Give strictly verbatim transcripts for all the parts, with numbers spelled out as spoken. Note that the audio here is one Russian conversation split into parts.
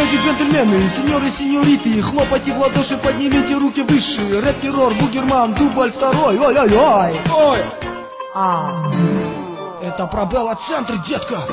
Леди, джентльмены, сеньоры и сеньориты, хлопайте в ладоши, поднимите руки выше. Рэп-террор, Бугерман, дубль второй. Ой-ой-ой. Ой. А, это пробелла центр, детка.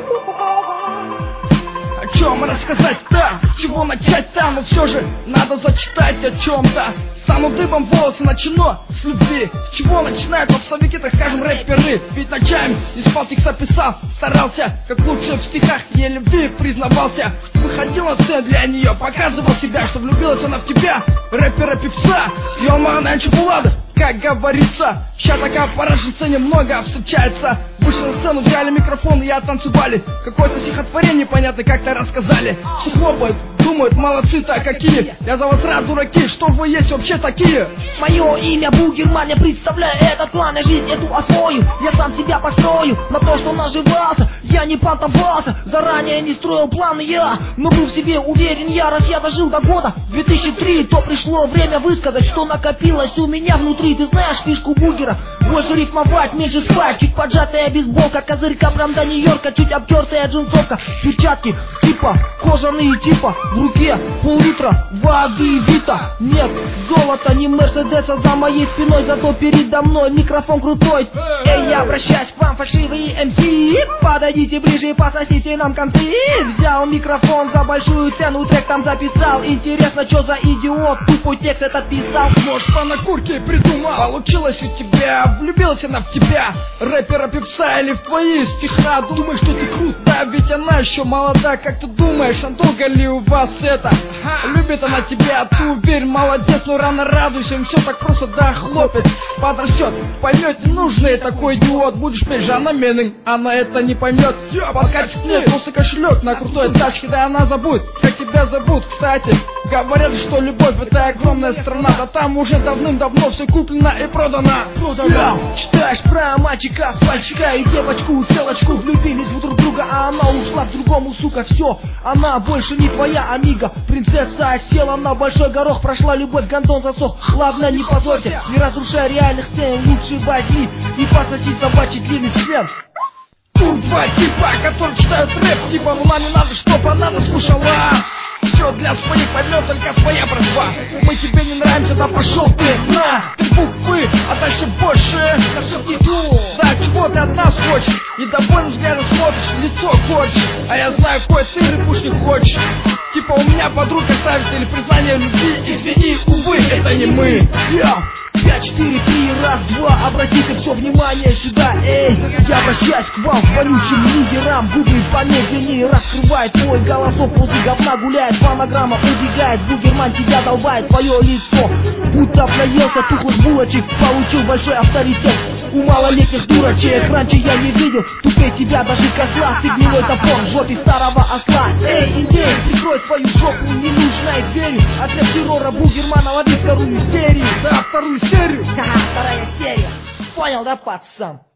О чем рассказать-то? С чего начать-то? Но все же надо зачитать о чем-то. Стану дыбом волосы, начну с любви. С чего начинают попсовики, так скажем, рэперы? Ведь ночами не спал, текста писал, старался, как лучше в стихах, ей любви признавался. Выходил на сцену для нее, показывал себя, что влюбилась она в тебя, рэпера-певца. Йомана Чупулада, как говорится. Ща такая пора же сцене много встречается. Вышли на сцену, взяли микрофон и оттанцевали. Какое-то стихотворение непонятно как-то рассказали. Все хлопают, думают, молодцы-то какие. Я за вас рад, дураки, что вы есть вообще такие? Мое имя Бугерман, я представляю этот план, я жизнь эту освою. Я сам себя построю на то, что наживался. Я не понтовался, заранее не строил планы я, но был в себе уверен я, раз я дожил до года две тысячи третьего, то пришло время высказать, что накопилось у меня внутри. Ты знаешь фишку Бугера? Больше рифмовать, меньше спать. Чуть поджатая бейсболка, козырька прям до Нью-Йорка, чуть обтертая джинсовка, перчатки типа кожаные типа, в руке пол-литра воды Вита. Нет золота, ни Мерседеса за моей спиной, зато передо мной микрофон крутой. Эй, я обращаюсь к вам, фальшивые эм си, подойдите ближе, пососите нам концы. Взял микрофон за большую цену, трек там записал. Интересно, что за идиот тупой текст этот писал? Может, по накурке придумал? Получилось у тебя, влюбилась она в тебя, рэпера-певца или в твои стиха. Думаешь, что ты крута, ведь она еще молода. Как ты думаешь, Антога ли у вас это? Любит она тебя, ты уверен, молодец, но рано радуйся, им все так просто, да, хлопец. Подрастет, поймет, не нужный такой идиот. Будешь петь Жанна Меннинг, она это не поймет. Подкатит к ней просто кошелек на крутой тачке, да она забудет, как тебя зовут, кстати. Говорят, что любовь это огромная страна, да там уже давным-давно все куплено и продано. Продано. Читаешь про мальчика, мальчика и девочку, целочку, влюбились в друг друга, а она ушла к другому, сука, все, она больше не твоя амиго. Принцесса села на большой горох, прошла любовь, гондон засох. Главное, не позорьте, не разрушай реальных сцен, лучше возьми и пососи собачий длинный член. Тут два типа, которые читают рэп, типа, ну нам не надо, чтоб она нас слушала. Все для своих поймет только своя братва. Мы тебе не нравимся, да пошел ты на три буквы, а дальше больше. Да чего ты от нас хочешь? Недовольным взглядом смотришь, лицо хочешь. А я знаю, кое ты рыбуш не хочешь. Типа у меня подруга ставится или признание любви. Извини, увы, это не мы. Я пять, четыре, три, раз, два, обратите все внимание сюда, эй. Я обращаюсь к вам, вонючим нигерам. Губы помедленнее раскрывает твой голосок. Возле говна гуляет, фонограмма убегает. Бугерман тебя долбает, твое лицо будто наелся тухлых булочек. Получил большой авторитет у малолетних дурачек. Раньше я не видел тупее тебя даже козла. Ты гнилой топор в жопе старого осла. Эй, индей, прикрой свою жопу, не нужна и дверью. От рэп-террора Бугермана лови вторую серию. Да, вторую серию. Ха-ха, вторая серия. Понял, да, пацан?